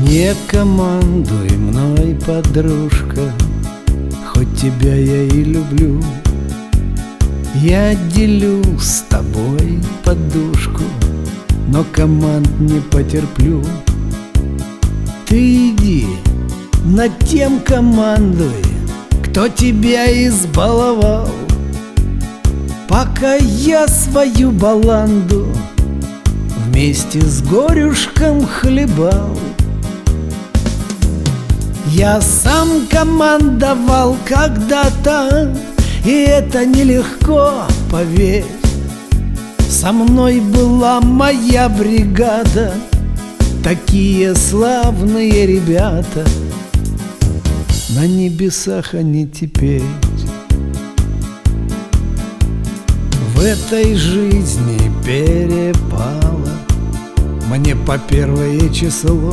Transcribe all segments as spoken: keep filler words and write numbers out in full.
Не командуй мной, подружка, хоть тебя я и люблю. Я делю с тобой подушку, но команд не потерплю. Ты иди, над тем командуй, кто тебя избаловал, пока я свою баланду вместе с горюшком хлебал. Я сам командовал когда-то, и это нелегко, поверь. Со мной была моя бригада, такие славные ребята. На небесах они теперь. В этой жизни перепало мне по первое число.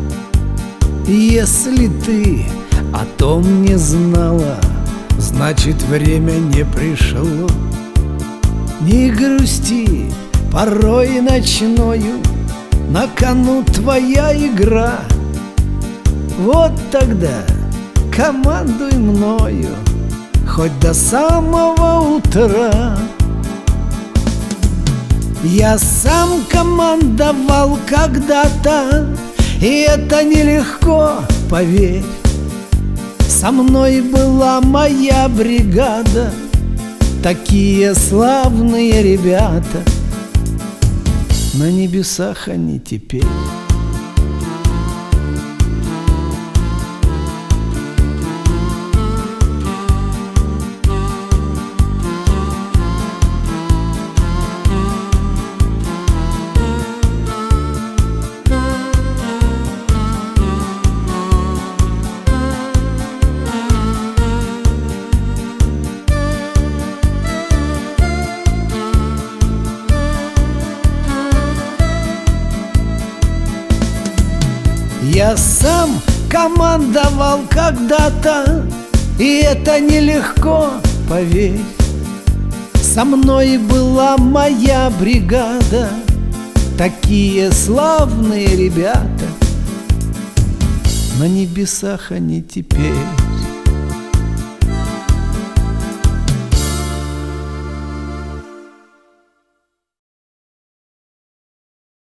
Если ты о том не знала, значит, время не пришло. Не грусти, порой ночною на кону твоя игра. Вот тогда командуй мною хоть до самого утра. Я сам командовал когда-то, и это нелегко, поверь. Со мной была моя бригада, такие славные ребята. На небесах они теперь. Я сам командовал когда-то, и это нелегко, поверь. Со мной была моя бригада, такие славные ребята. На небесах они теперь.